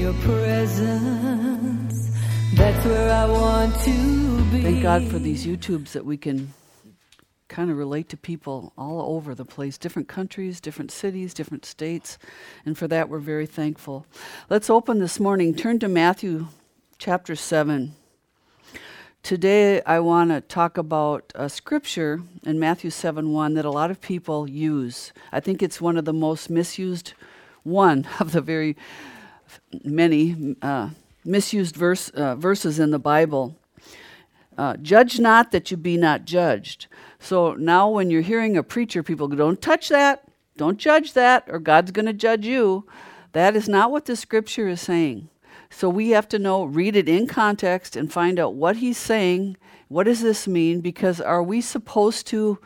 your presence, that's where I want to be. Thank God for these YouTubes that we can kind of relate to people all over the place, different countries, different cities, different states, and for that we're very thankful. Let's open this morning. Turn to Matthew chapter 7. Today I want to talk about a scripture in Matthew 7:1 that a lot of people use. I think it's one of the most misused, one of the very many misused verses in the Bible. Judge not that you be not judged. So now when you're hearing a preacher, people go, don't touch that, don't judge that, or God's going to judge you. That is not what the scripture is saying. So we have to know, read it in context and find out what he's saying. What does this mean? Because are we supposed to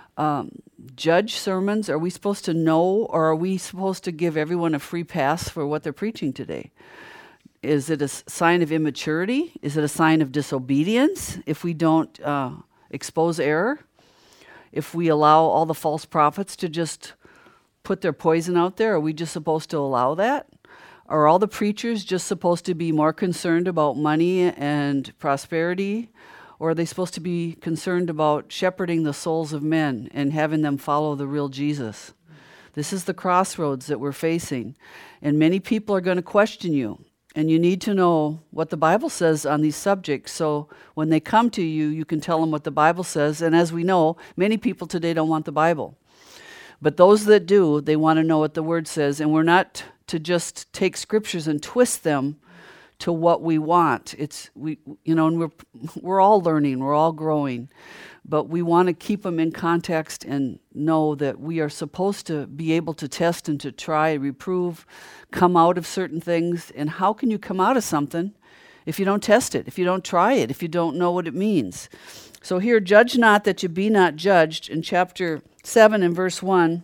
judge sermons? Are we supposed to know, or are we supposed to give everyone a free pass for what they're preaching today? Is it a sign of immaturity? Is it a sign of disobedience if we don't expose error? If we allow all the false prophets to just put their poison out there, are we just supposed to allow that? Are all the preachers just supposed to be more concerned about money and prosperity? Or are they supposed to be concerned about shepherding the souls of men and having them follow the real Jesus? This is the crossroads that we're facing. And many people are going to question you. And you need to know what the Bible says on these subjects. So when they come to you, you can tell them what the Bible says. And as we know, many people today don't want the Bible. But those that do, they want to know what the Word says. And we're not to just take scriptures and twist them to what we want. And we're all learning, we're all growing. But we want to keep them in context and know that we are supposed to be able to test and to try, reprove, come out of certain things. And how can you come out of something if you don't test it, if you don't try it, if you don't know what it means? So here, judge not that you be not judged, in chapter 7 and verse 1.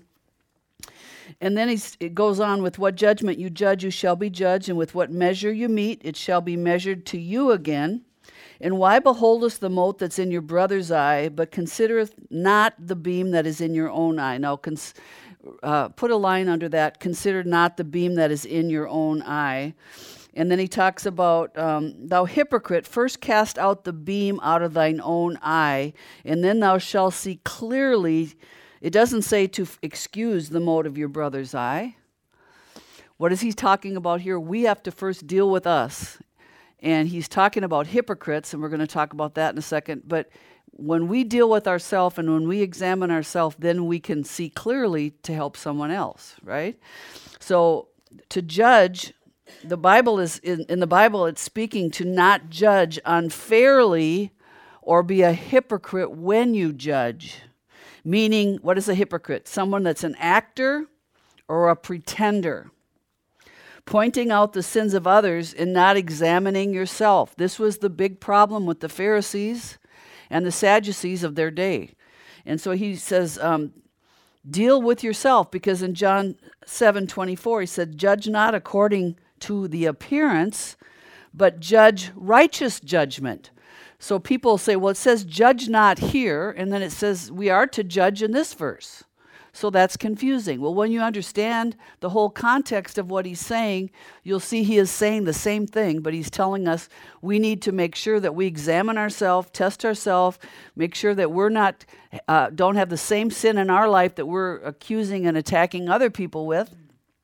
And then it goes on, with what judgment you judge, you shall be judged, and with what measure you mete, it shall be measured to you again. And why beholdest the mote that's in your brother's eye, but considereth not the beam that is in your own eye? Now, put a line under that, consider not the beam that is in your own eye. And then he talks about, thou hypocrite, first cast out the beam out of thine own eye, and then thou shalt see clearly. It doesn't say to excuse the mote of your brother's eye. What is he talking about here? We have to first deal with us. And he's talking about hypocrites, and we're going to talk about that in a second. But when we deal with ourselves and when we examine ourselves, then we can see clearly to help someone else, right? So to judge, the Bible is, in the Bible, it's speaking to not judge unfairly or be a hypocrite when you judge. Meaning, what is a hypocrite? Someone that's an actor or a pretender. Pointing out the sins of others and not examining yourself. This was the big problem with the Pharisees and the Sadducees of their day. And so he says, deal with yourself, because in John 7:24, he said, judge not according to the appearance, but judge righteous judgment. So people say, well, it says judge not here, and then it says we are to judge in this verse. So that's confusing. Well, when you understand the whole context of what he's saying, you'll see he is saying the same thing, but he's telling us we need to make sure that we examine ourselves, test ourselves, make sure that we're not, don't have the same sin in our life that we're accusing and attacking other people with,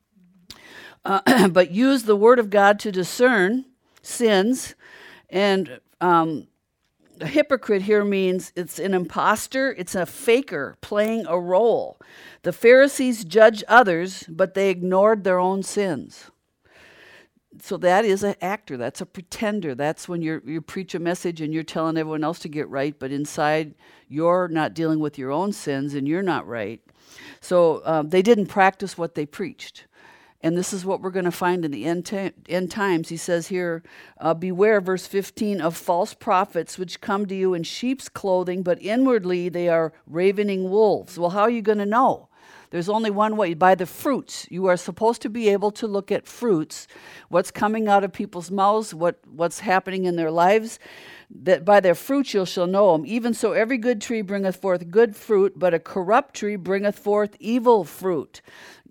but use the Word of God to discern sins. And a hypocrite here means it's an imposter, it's a faker playing a role. The Pharisees judged others, but they ignored their own sins. So that is an actor, that's a pretender. That's when you preach a message and you're telling everyone else to get right, but inside you're not dealing with your own sins and you're not right. So they didn't practice what they preached. And this is what we're going to find in the end times. He says here, beware, verse 15, of false prophets which come to you in sheep's clothing, but inwardly they are ravening wolves. Well, how are you going to know? There's only one way, by the fruits. You are supposed to be able to look at fruits, what's coming out of people's mouths, what's happening in their lives, that by their fruits you shall know them. Even so, every good tree bringeth forth good fruit, but a corrupt tree bringeth forth evil fruit.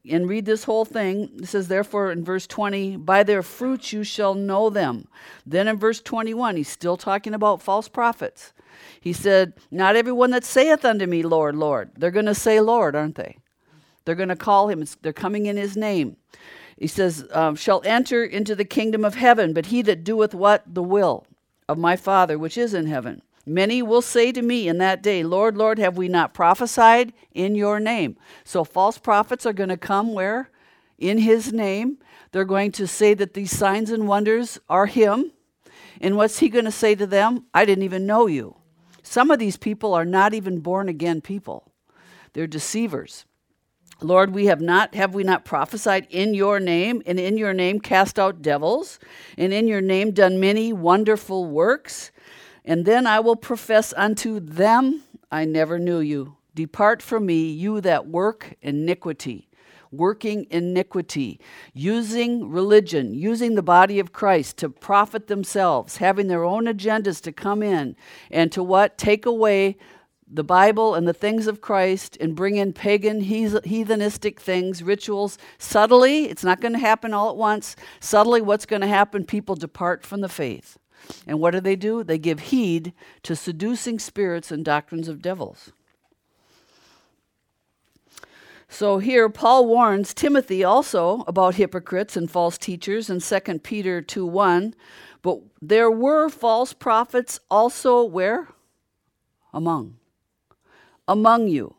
and read this whole thing. It says, therefore, in verse 20, by their fruits you shall know them. Then in verse 21, he's still talking about false prophets. He said, not everyone that saith unto me, Lord, Lord. They're going to say Lord, aren't they? They're going to call him. They're coming in his name. He says, shall enter into the kingdom of heaven, but he that doeth what? The will of my Father which is in heaven. Many will say to me in that day, Lord, Lord, have we not prophesied in your name? So false prophets are going to come where? In his name. They're going to say that these signs and wonders are him. And what's he going to say to them? I didn't even know you. Some of these people are not even born again people. They're deceivers. Lord, have we not prophesied in your name, and in your name cast out devils, and in your name done many wonderful works? And then I will profess unto them, I never knew you. Depart from me, you that work iniquity. Working iniquity, using religion, using the body of Christ to profit themselves, having their own agendas to come in and to what? Take away the Bible and the things of Christ and bring in pagan, heathenistic things, rituals. Subtly, it's not going to happen all at once. Subtly, what's going to happen? People depart from the faith. And what do? They give heed to seducing spirits and doctrines of devils. So here, Paul warns Timothy also about hypocrites and false teachers in 2 Peter 2:1. But there were false prophets also where? Among you.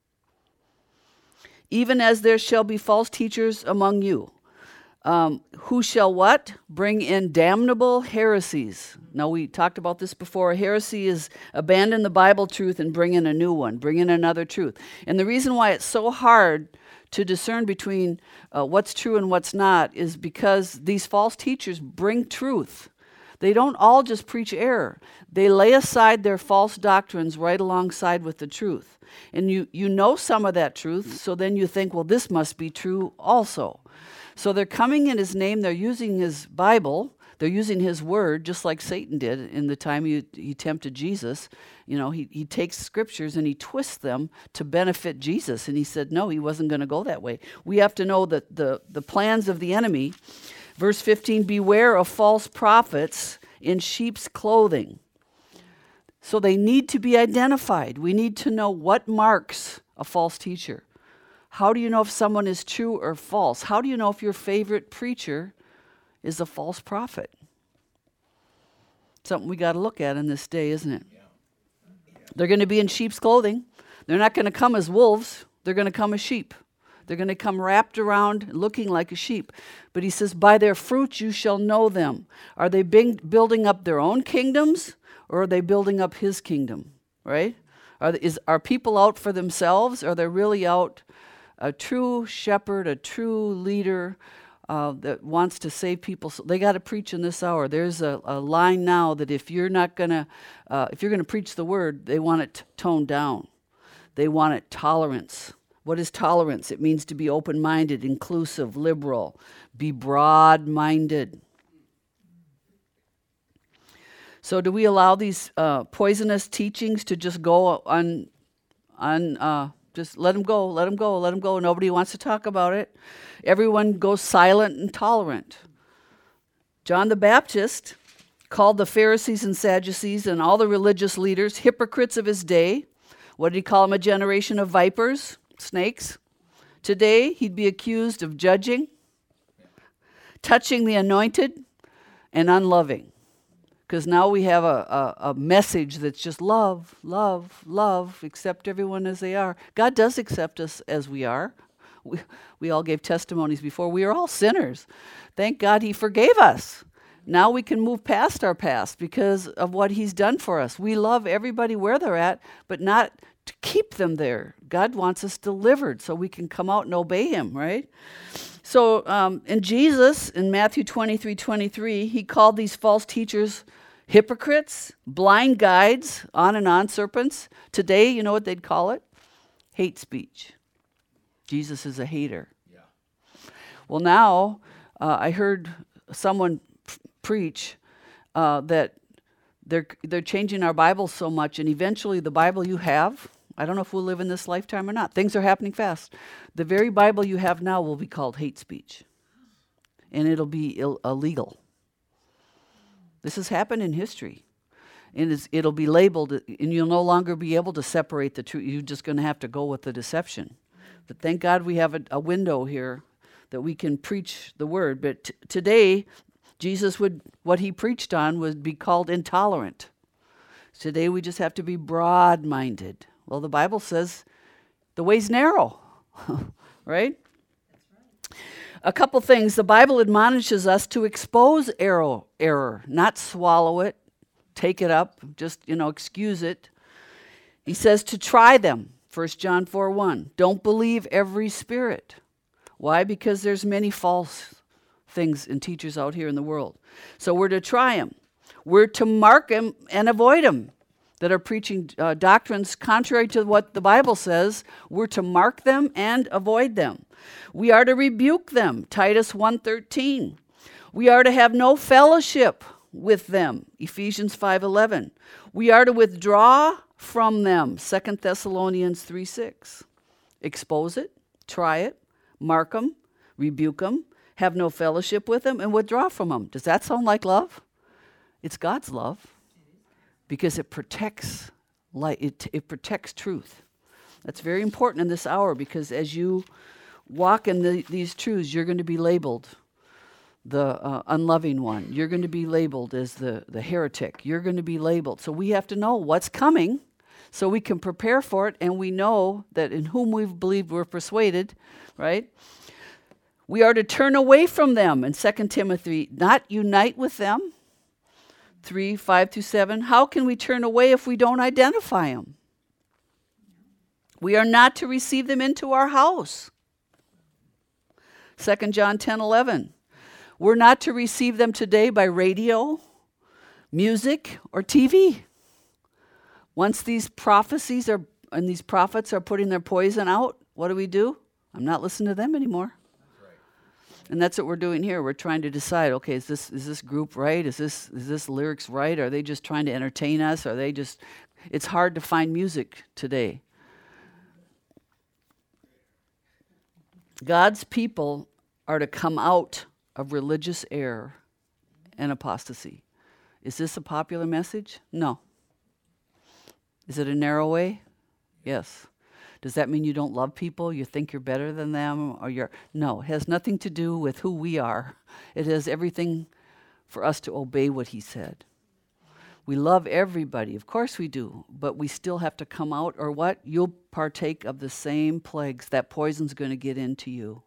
Even as there shall be false teachers among you. Who shall what? Bring in damnable heresies. Now, we talked about this before. A heresy is abandon the Bible truth and bring in a new one, bring in another truth. And the reason why it's so hard to discern between what's true and what's not is because these false teachers bring truth. They don't all just preach error. They lay aside their false doctrines right alongside with the truth. And you know some of that truth, so then you think, well, this must be true also. So they're coming in his name, they're using his Bible, they're using his word, just like Satan did in the time he tempted Jesus. You know, he takes scriptures and he twists them to benefit Jesus. And he said, no, he wasn't going to go that way. We have to know that the plans of the enemy. Verse 15, beware of false prophets in sheep's clothing. So they need to be identified. We need to know what marks a false teacher. How do you know if someone is true or false? How do you know if your favorite preacher is a false prophet? Something we got to look at in this day, isn't it? Yeah. They're going to be in sheep's clothing. They're not going to come as wolves. They're going to come as sheep. They're going to come wrapped around looking like a sheep. But he says, by their fruits you shall know them. Are they building up their own kingdoms, or are they building up his kingdom? Right? Are people out for themselves, or are they really out? A true shepherd, a true leader that wants to save people. So they got to preach in this hour. There's a line now that if you're going to preach the word, they want it toned down. They want it tolerance. What is tolerance? It means to be open-minded, inclusive, liberal, be broad-minded. So do we allow these poisonous teachings to just go just let them go. Nobody wants to talk about it. Everyone goes silent and tolerant. John the Baptist called the Pharisees and Sadducees and all the religious leaders hypocrites of his day. What did he call them? A generation of vipers, snakes. Today, he'd be accused of judging, touching the anointed, and unloving. Because now we have a message that's just love, love, love, accept everyone as they are. God does accept us as we are. We all gave testimonies before. We are all sinners. Thank God he forgave us. Now we can move past our past because of what he's done for us. We love everybody where they're at, but not to keep them there. God wants us delivered so we can come out and obey him, right? So in Jesus, in Matthew 23:23, he called these false teachers hypocrites, blind guides, on, serpents. Today, you know what they'd call it? Hate speech. Jesus is a hater. Yeah. Well, now I heard someone preach that they're changing our Bible so much, and eventually the Bible you have I don't know if we'll live in this lifetime or not. Things are happening fast. The very Bible you have now will be called hate speech. And it'll be illegal. This has happened in history. And it'll be labeled, and you'll no longer be able to separate the truth. You're just going to have to go with the deception. But thank God we have a window here that we can preach the word. But today, Jesus what he preached on would be called intolerant. Today we just have to be broad-minded. Well, the Bible says the way's narrow, right? That's right. A couple things. The Bible admonishes us to expose error, not swallow it, take it up, just, excuse it. He says to try them, 1 John 4:1. Don't believe every spirit. Why? Because there's many false things and teachers out here in the world. So we're to try them. We're to mark them and avoid them that are preaching doctrines contrary to what the Bible says. We're to mark them and avoid them. We are to rebuke them, Titus 1:13. We are to have no fellowship with them, Ephesians 5:11. We are to withdraw from them, 2 Thessalonians 3:6. Expose it, try it, mark them, rebuke them, have no fellowship with them, and withdraw from them. Does that sound like love? It's God's love because it protects light. It protects truth. That's very important in this hour because as you walk in these truths, you're going to be labeled the unloving one. You're going to be labeled as the heretic. You're going to be labeled. So we have to know what's coming so we can prepare for it, and we know that in whom we've believed we're persuaded, right? We are to turn away from them in 2 Timothy, not unite with them. 3:5-7. How can we turn away if we don't identify them? We are not to receive them into our house. 2 John 10:11. We're not to receive them today by radio, music, or TV. Once these prophecies and these prophets are putting their poison out, what do? I'm not listening to them anymore. And that's what we're doing here. We're trying to decide, okay, is this group right? Is this lyrics right? Are they just trying to entertain us? It's hard to find music today. God's people are to come out of religious error and apostasy. Is this a popular message? No. Is it a narrow way? Yes. Does that mean you don't love people? You think you're better than them? No, it has nothing to do with who we are. It has everything for us to obey what he said. We love everybody, of course we do, but we still have to come out, or what? You'll partake of the same plagues. That poison's going to get into you.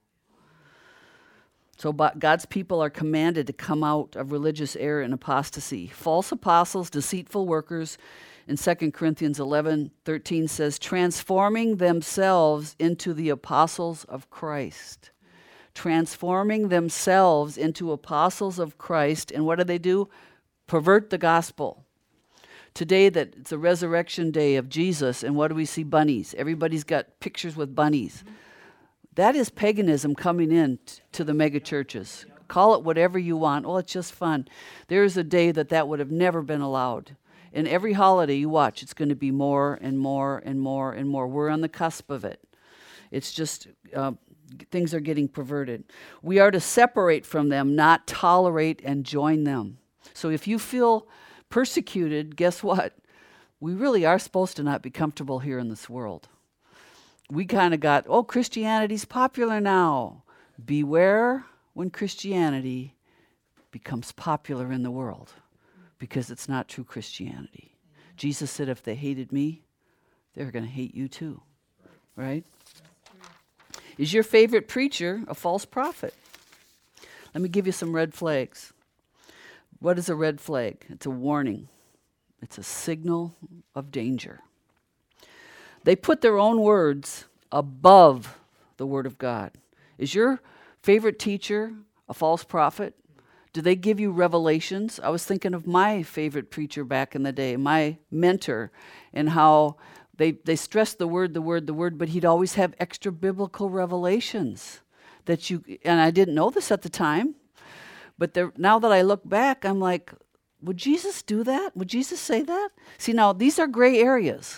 So God's people are commanded to come out of religious error and apostasy. False apostles, deceitful workers, in 2 Corinthians 11:13 says, transforming themselves into the apostles of Christ. Transforming themselves into apostles of Christ. And what do? Pervert the gospel. Today, that it's a resurrection day of Jesus, and what do we see? Bunnies. Everybody's got pictures with bunnies. That is paganism coming in to the mega churches. Call it whatever you want. Well, it's just fun. There is a day that would have never been allowed. And every holiday you watch, it's going to be more and more and more and more. We're on the cusp of it. It's just things are getting perverted. We are to separate from them, not tolerate and join them. So if you feel persecuted, guess what? We really are supposed to not be comfortable here in this world. We kind of got, Christianity's popular now. Beware when Christianity becomes popular in the world, because it's not true Christianity. Jesus said if they hated me, they're going to hate you too, right? Is your favorite preacher a false prophet? Let me give you some red flags. What is a red flag? It's a warning. It's a signal of danger. They put their own words above the Word of God. Is your favorite teacher a false prophet? Do they give you revelations? I was thinking of my favorite preacher back in the day, my mentor, and how they stressed the word, but he'd always have extra biblical revelations and I didn't know this at the time, but now that I look back, I'm like, would Jesus do that? Would Jesus say that? See, now these are gray areas.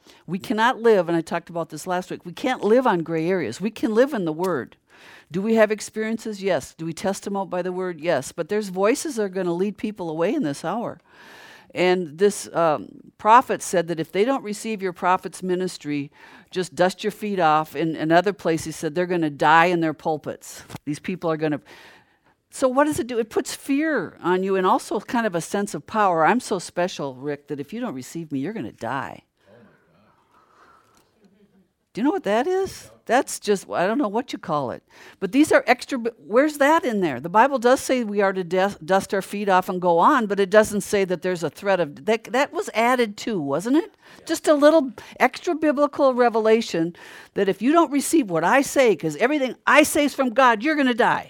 We cannot live, and I talked about this last week, we can't live on gray areas. We can live in the Word. Do we have experiences? Yes. Do we test them out by the Word? Yes. But there's voices that are going to lead people away in this hour. And this prophet said that if they don't receive your prophet's ministry, just dust your feet off. In another place, he said they're going to die in their pulpits. These people are going to... So what does it do? It puts fear on you and also kind of a sense of power. I'm so special, Rick, that if you don't receive me, you're going to die. Do you know what that is? That's just, I don't know what you call it. But these are extra, where's that in there? The Bible does say we are to dust our feet off and go on, but it doesn't say that there's a threat of, that was added too, wasn't it? Yeah. Just a little extra biblical revelation that if you don't receive what I say, because everything I say is from God, you're going to die.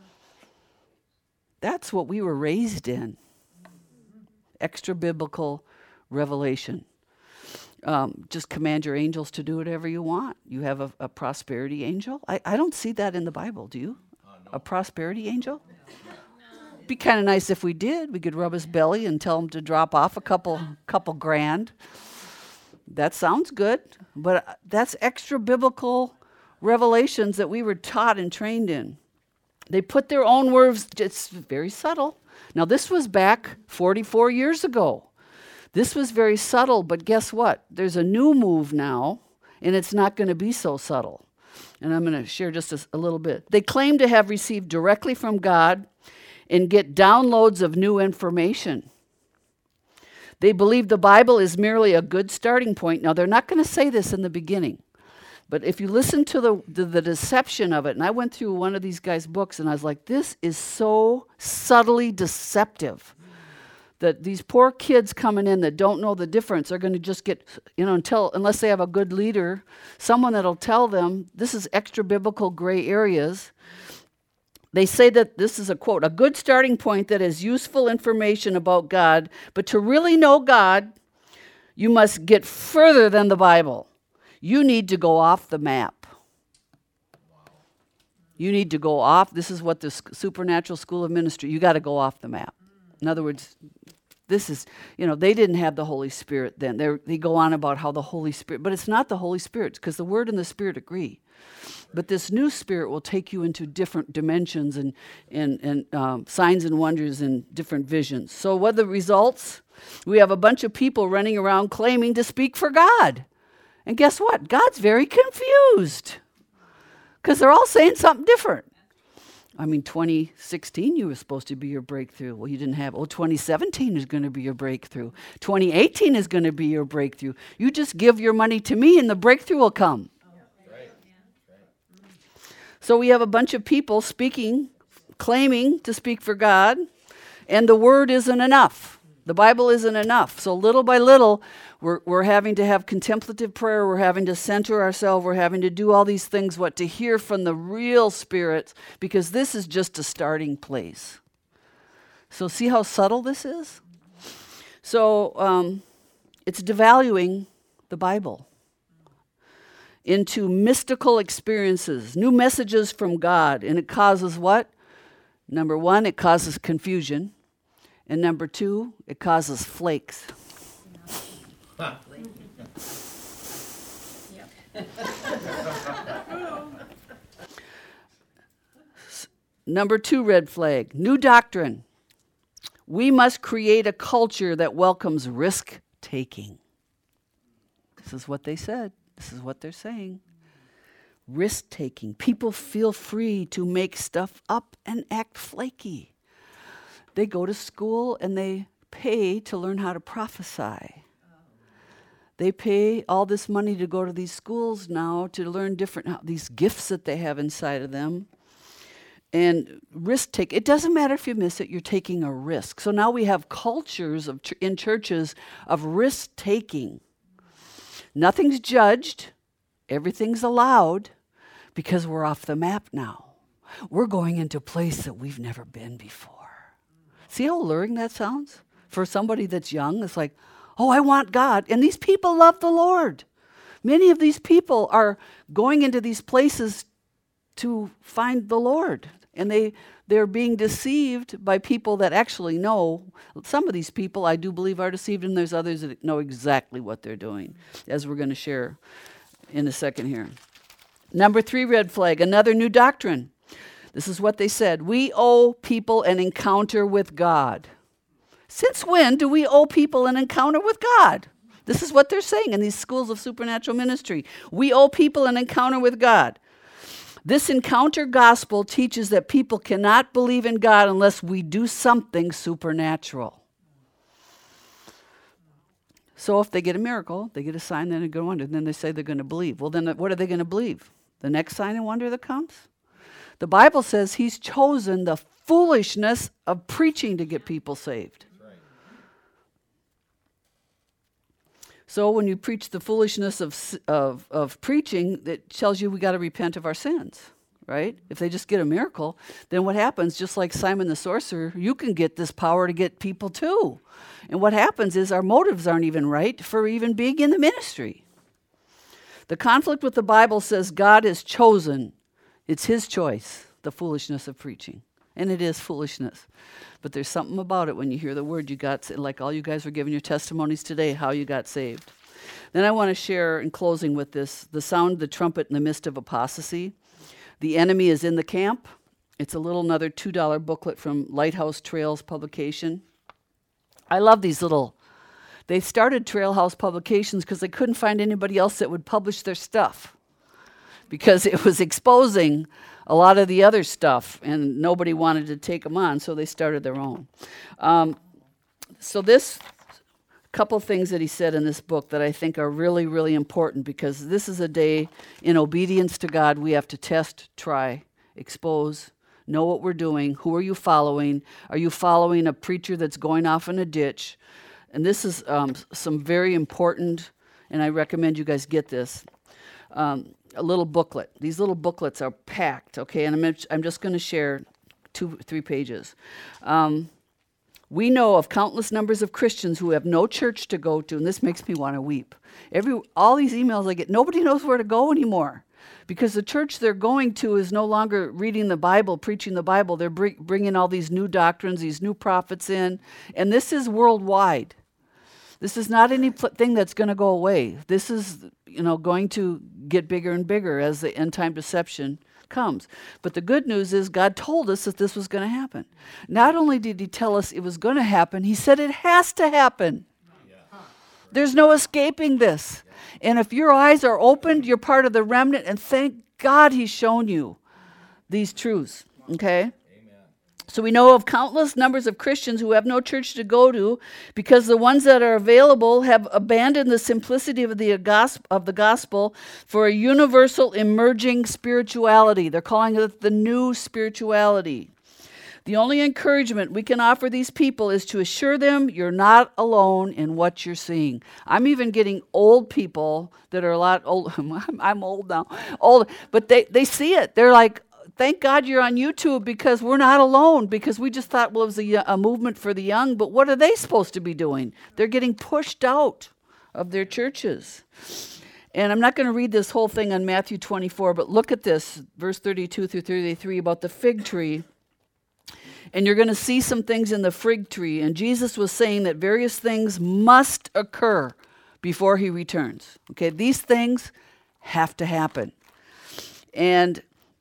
That's what we were raised in. Extra biblical revelation. Just command your angels to do whatever you want. You have a prosperity angel. I don't see that in the Bible, do you? No. A prosperity angel? No. Be kind of nice if we did. We could rub his belly and tell him to drop off a couple grand. That sounds good, but that's extra biblical revelations that we were taught and trained in. They put their own words, it's very subtle. Now this was back 44 years ago. This was very subtle, but guess what? There's a new move now, and it's not going to be so subtle. And I'm going to share just a little bit. They claim to have received directly from God and get downloads of new information. They believe the Bible is merely a good starting point. Now, they're not going to say this in the beginning, but if you listen to the deception of it, and I went through one of these guys' books, and I was like, this is so subtly deceptive. That these poor kids coming in that don't know the difference are going to just get, unless they have a good leader, someone that'll tell them this is extra biblical gray areas. They say that this is a quote, a good starting point that is useful information about God, but to really know God, you must get further than the Bible. You need to go off the map. You need to go off. This is what the Supernatural School of Ministry, you got to go off the map. In other words, this is, they didn't have the Holy Spirit then. They go on about how the Holy Spirit, but it's not the Holy Spirit because the Word and the Spirit agree. But this new Spirit will take you into different dimensions and signs and wonders and different visions. So what are the results? We have a bunch of people running around claiming to speak for God. And guess what? God's very confused because they're all saying something different. 2016, you were supposed to be your breakthrough. Well, you didn't have, 2017 is going to be your breakthrough. 2018 is going to be your breakthrough. You just give your money to me and the breakthrough will come. Right. So we have a bunch of people speaking, claiming to speak for God, and the word isn't enough. The Bible isn't enough. So little by little, we're having to have contemplative prayer. We're having to center ourselves. We're having to do all these things, to hear from the real Spirit, because this is just a starting place. So see how subtle this is? So it's devaluing the Bible into mystical experiences, new messages from God. And it causes what? Number one, it causes confusion. And number two, it causes flakes. Number two red flag, new doctrine. We must create a culture that welcomes risk-taking. This is what they said. This is what they're saying. Risk-taking. People feel free to make stuff up and act flaky. They go to school and they pay to learn how to prophesy. They pay all this money to go to these schools now to learn these gifts that they have inside of them. And risk-take. It doesn't matter if you miss it, you're taking a risk. So now we have cultures in churches of risk-taking. Nothing's judged. Everything's allowed because we're off the map now. We're going into a place that we've never been before. See how alluring that sounds? For somebody that's young, it's like, oh, I want God. And these people love the Lord. Many of these people are going into these places to find the Lord. And they're being deceived by people that actually know. Some of these people I do believe are deceived, and there's others that know exactly what they're doing, as we're going to share in a second here. Number 3 red flag, another new doctrine. This is what they said. We owe people an encounter with God. Since when do we owe people an encounter with God? This is what they're saying in these schools of supernatural ministry. We owe people an encounter with God. This encounter gospel teaches that people cannot believe in God unless we do something supernatural. So if they get a miracle, they get a sign, then a good wonder, then they say they're going to believe. Well, then what are they going to believe? The next sign and wonder that comes? The Bible says he's chosen the foolishness of preaching to get people saved. So when you preach the foolishness of preaching, it tells you we got to repent of our sins, right? If they just get a miracle, then what happens, just like Simon the sorcerer, you can get this power to get people too. And what happens is our motives aren't even right for even being in the ministry. The conflict with the Bible says God has chosen, it's his choice, the foolishness of preaching. And it is foolishness. But there's something about it when you hear the word you got, like all you guys were giving your testimonies today, how you got saved. Then I want to share in closing with this, the sound of the trumpet in the midst of apostasy. The enemy is in the camp. It's a little another $2 booklet from Lighthouse Trails publication. I love these little, they started Trailhouse Publications because they couldn't find anybody else that would publish their stuff, because it was exposing a lot of the other stuff, and nobody wanted to take them on, so they started their own. So this couple things that he said in this book that I think are really, really important, because this is a day in obedience to God. We have to test, try, expose, know what we're doing. Who are you following? Are you following a preacher that's going off in a ditch? And this is some very important, and I recommend you guys get this. A little booklet. These little booklets are packed, okay? And I'm just going to share 2-3 pages. We know of countless numbers of Christians who have no church to go to, and this makes me want to weep. All these emails I get, nobody knows where to go anymore, because the church they're going to is no longer reading the Bible, preaching the Bible. They're bringing all these new doctrines, these new prophets in, and this is worldwide. This is not anything that's going to go away. This is, going to get bigger and bigger as the end-time deception comes. But the good news is God told us that this was going to happen. Not only did he tell us it was going to happen, he said it has to happen. There's no escaping this. And if your eyes are opened, you're part of the remnant, and thank God he's shown you these truths, okay? So we know of countless numbers of Christians who have no church to go to because the ones that are available have abandoned the simplicity of the gospel for a universal emerging spirituality. They're calling it the new spirituality. The only encouragement we can offer these people is to assure them you're not alone in what you're seeing. I'm even getting old people that are a lot old. I'm old now. Old, but they see it. They're like, thank God you're on YouTube, because we're not alone, because we just thought, well, it was a movement for the young, but what are they supposed to be doing? They're getting pushed out of their churches. And I'm not going to read this whole thing on Matthew 24, but look at this, verse 32 through 33, about the fig tree. And you're going to see some things in the fig tree. And Jesus was saying that various things must occur before he returns. Okay, these things have to happen. And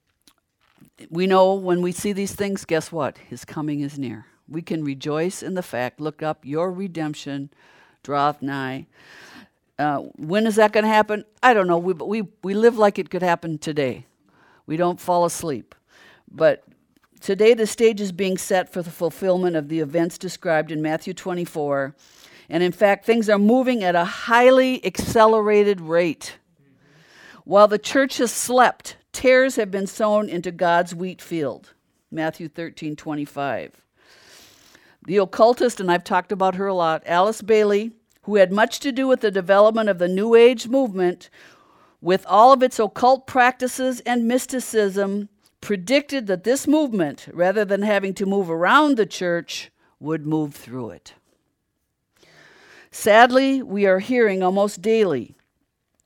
we know when we see these things, guess what? His coming is near. We can rejoice in the fact, look up, your redemption draweth nigh. When is that going to happen? I don't know. We live like it could happen today. We don't fall asleep. But today the stage is being set for the fulfillment of the events described in Matthew 24. And in fact, things are moving at a highly accelerated rate. While the church has slept, tares have been sown into God's wheat field. Matthew 13:25. The occultist, and I've talked about her a lot, Alice Bailey, who had much to do with the development of the New Age movement, with all of its occult practices and mysticism, predicted that this movement, rather than having to move around the church, would move through it. Sadly, we are hearing almost daily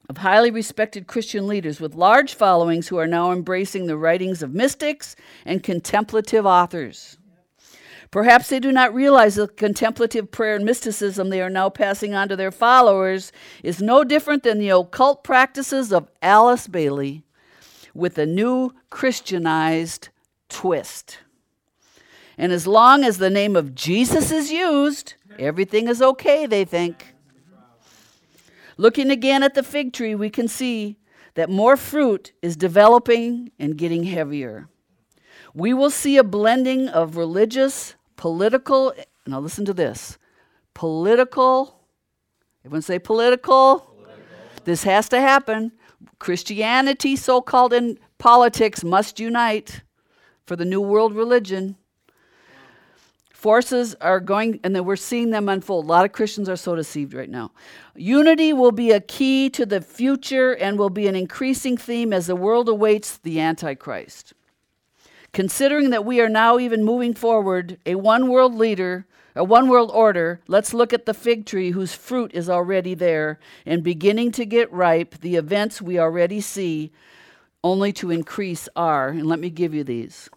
of highly respected Christian leaders with large followings who are now embracing the writings of mystics and contemplative authors. Perhaps they do not realize the contemplative prayer and mysticism they are now passing on to their followers is no different than the occult practices of Alice Bailey with a new Christianized twist. And as long as the name of Jesus is used, everything is okay, they think. Looking again at the fig tree, we can see that more fruit is developing and getting heavier. We will see a blending of religious, political, now listen to this, political, everyone say political. This has to happen. Christianity, so-called, and politics must unite for the new world religion. Forces are going, and then we're seeing them unfold. A lot of Christians are so deceived right now. Unity will be a key to the future and will be an increasing theme as the world awaits the Antichrist. Considering that we are now even moving forward a one world order, let's look at the fig tree whose fruit is already there and beginning to get ripe, the events we already see only to increase are, and let me give you these.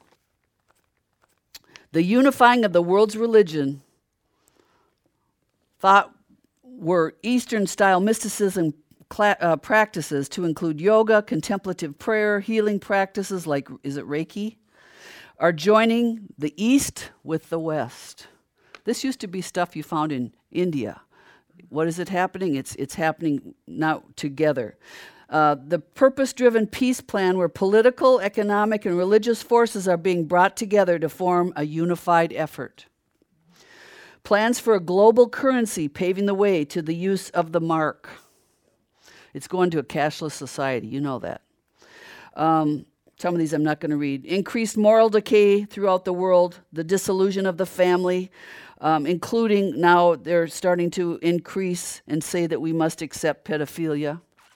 The unifying of the world's religion thought were Eastern-style mysticism practices to include yoga, contemplative prayer, healing practices like, is it Reiki, are joining the East with the West. This used to be stuff you found in India. What is it happening? It's happening now together. The purpose-driven peace plan where political, economic, and religious forces are being brought together to form a unified effort. Plans for a global currency paving the way to the use of the mark. It's going to a cashless society, you know that. Some of these I'm not going to read. Increased moral decay throughout the world, the dissolution of the family, including now they're starting to increase and say that we must accept pedophilia.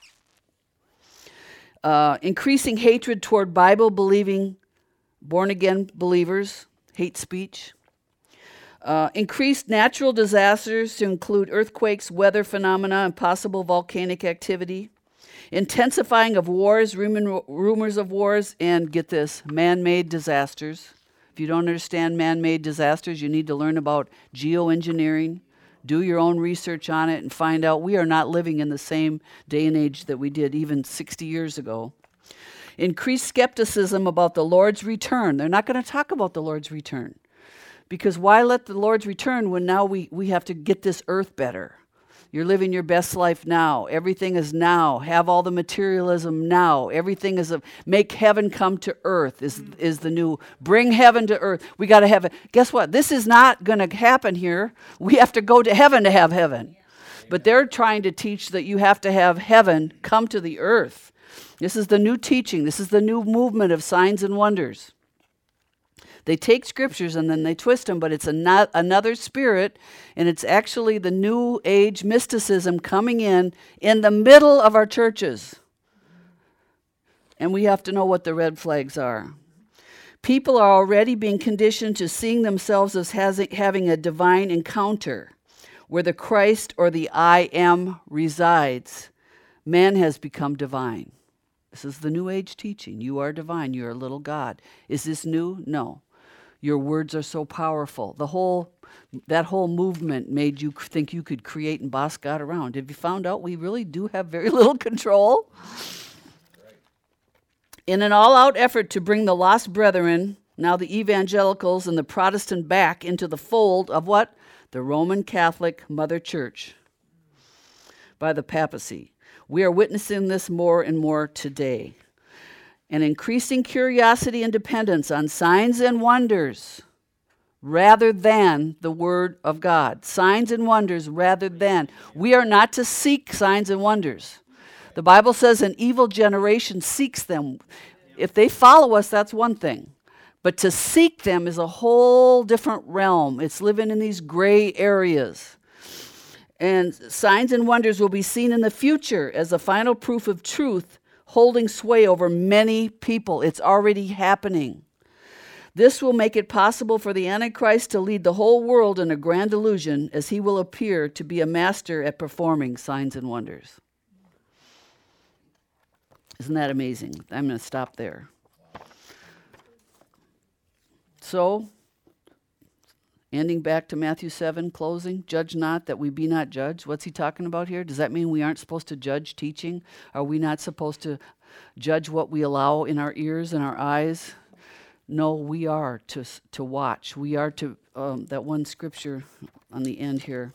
Increasing hatred toward Bible-believing, born-again believers, hate speech. Increased natural disasters to include earthquakes, weather phenomena, and possible volcanic activity. Intensifying of wars, rumors of wars, and get this, man-made disasters. If you don't understand man-made disasters, you need to learn about geoengineering. Do your own research on it and find out we are not living in the same day and age that we did even 60 years ago. Increased skepticism about the Lord's return. They're not going to talk about the Lord's return. Because why let the Lord's return when now we have to get this earth better? You're living your best life now. Everything is now. Have all the materialism now. Everything is make heaven come to earth is the new, bring heaven to earth. We got to have it. Guess what? This is not going to happen here. We have to go to heaven to have heaven. But they're trying to teach that you have to have heaven come to the earth. This is the new teaching. This is the new movement of signs and wonders. They take scriptures and then they twist them, but it's another spirit, and it's actually the new age mysticism coming in the middle of our churches. And we have to know what the red flags are. People are already being conditioned to seeing themselves as having a divine encounter where the Christ or the I am resides. Man has become divine. This is the new age teaching. You are divine. You're a little God. Is this new? No. Your words are so powerful. That whole movement made you think you could create and boss God around. Have you found out we really do have very little control? In an all-out effort to bring the lost brethren, now the evangelicals and the Protestant, back into the fold of what? The Roman Catholic Mother Church by the papacy. We are witnessing this more and more today. An increasing curiosity and dependence on signs and wonders rather than the Word of God. Signs and wonders rather than. We are not to seek signs and wonders. The Bible says an evil generation seeks them. If they follow us, that's one thing. But to seek them is a whole different realm. It's living in these gray areas. And signs and wonders will be seen in the future as the final proof of truth holding sway over many people. It's already happening. This will make it possible for the Antichrist to lead the whole world in a grand illusion, as he will appear to be a master at performing signs and wonders. Isn't that amazing? I'm going to stop there. So, ending back to Matthew 7, closing, judge not that we be not judged. What's he talking about here? Does that mean we aren't supposed to judge teaching? Are we not supposed to judge what we allow in our ears and our eyes? No, we are to watch. We are to, that one scripture on the end here,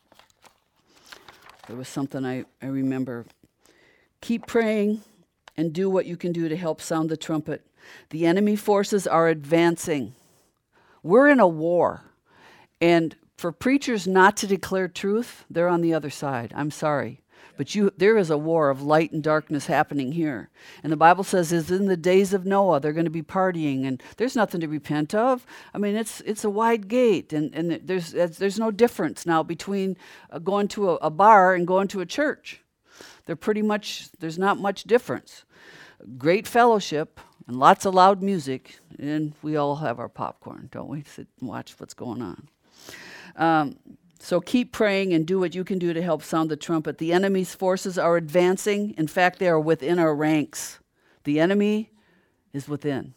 there was something I remember. Keep praying and do what you can do to help sound the trumpet. The enemy forces are advancing. We're in a war. And for preachers not to declare truth, they're on the other side. I'm sorry. But there is a war of light and darkness happening here. And the Bible says, as in the days of Noah, they're going to be partying, and there's nothing to repent of. I mean, it's a wide gate, and there's no difference now between going to a bar and going to a church. There's not much difference. Great fellowship and lots of loud music, and we all have our popcorn, don't we? Sit and watch what's going on. So keep praying and do what you can do to help sound the trumpet. The enemy's forces are advancing. In fact, they are within our ranks. The enemy is within.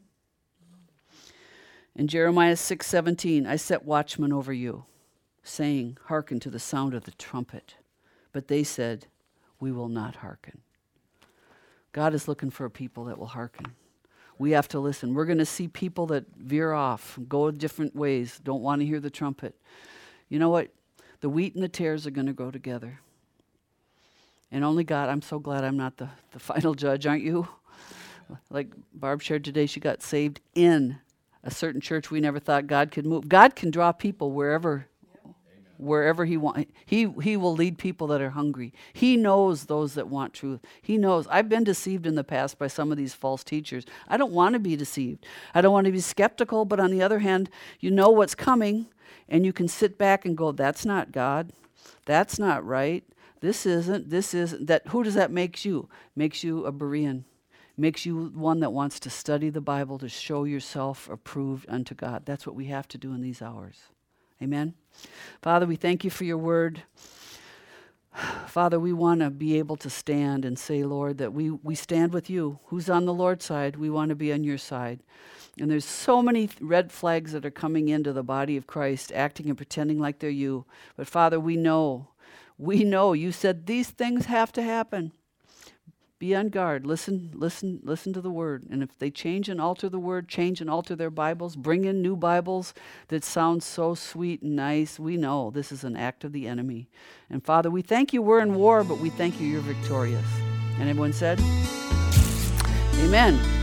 In Jeremiah 6:17, I set watchmen over you, saying, hearken to the sound of the trumpet. But they said, we will not hearken. God is looking for a people that will hearken. We have to listen. We're going to see people that veer off, go different ways, don't want to hear the trumpet. You know what? The wheat and the tares are going to go together. And only God, I'm so glad I'm not the final judge, aren't you? Like Barb shared today, she got saved in a certain church we never thought God could move. God can draw people wherever he wants. He will lead people that are hungry. He knows those that want truth. He knows. I've been deceived in the past by some of these false teachers. I don't want to be deceived. I don't want to be skeptical, but on the other hand, you know what's coming, and you can sit back and go, that's not God. That's not right. This isn't. That. Who does that make you? Makes you a Berean. Makes you one that wants to study the Bible to show yourself approved unto God. That's what we have to do in these hours. Amen? Father, we thank you for your word. Father, we want to be able to stand and say, Lord, that we stand with you. Who's on the Lord's side? We want to be on your side. And there's so many red flags that are coming into the body of Christ, acting and pretending like they're you. But Father, we know you said these things have to happen. Be on guard. Listen to the word. And if they change and alter the word, change and alter their Bibles, bring in new Bibles that sound so sweet and nice, we know this is an act of the enemy. And Father, we thank you we're in war, but we thank you you're victorious. And everyone said, amen.